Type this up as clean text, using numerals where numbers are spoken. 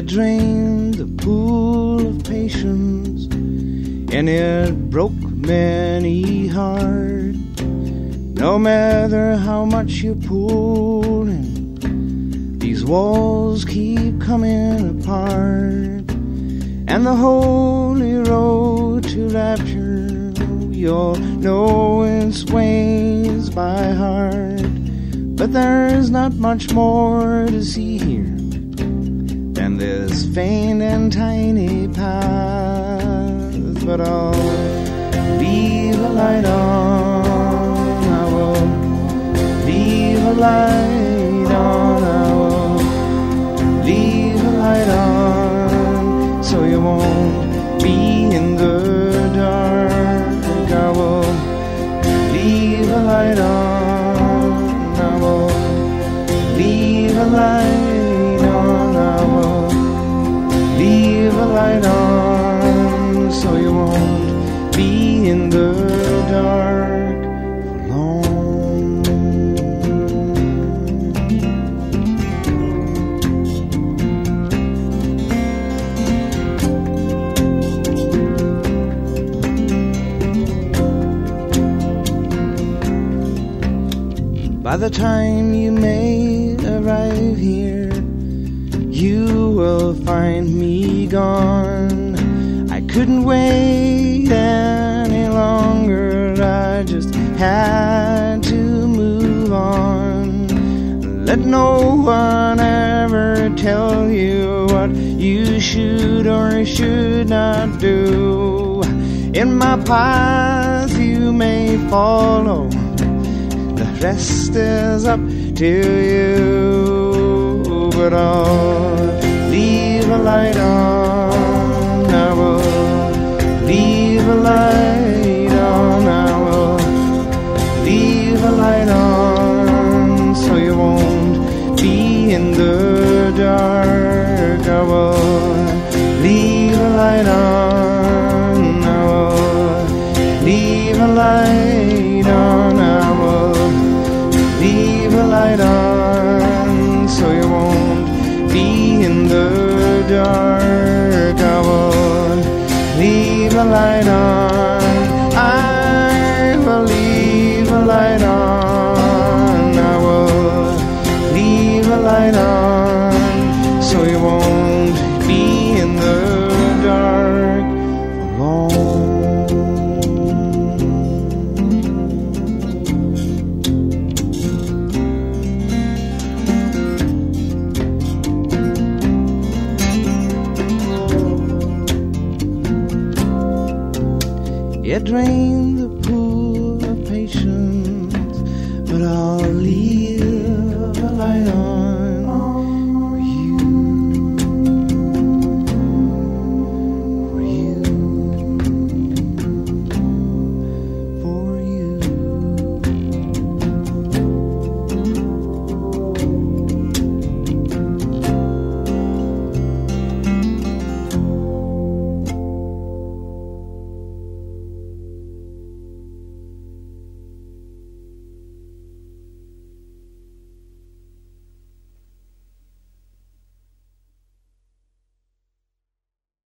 It drained the pool of patience, and it broke many heart. No matter how much you pull, and these walls keep coming apart. And the holy road to rapture, you'll know its ways by heart. But there's not much more to see here than this faint and tiny path. But I'll leave a light on, I will leave a light on, I will leave a light on, so you won't be in the dark. I will leave a light on, I will leave a light on, I will leave a light on, so you won't be in the dark for long. By the time you may arrive here, you will find me gone. I couldn't wait any longer, I just had to move on. Let no one ever tell you what you should or should not do. In my path you may follow, the rest is up to you. But I'll leave a light on, I will leave a light on, I will leave a light on, so you won't be in the dark. I will leave a light on, I will leave a light on, I will leave a light on, so you won't be in the dark. I will leave a light on, I will leave a light on, I will leave a light on, so you won't be in the dark for long. It drained the pool of patience, but I'll leave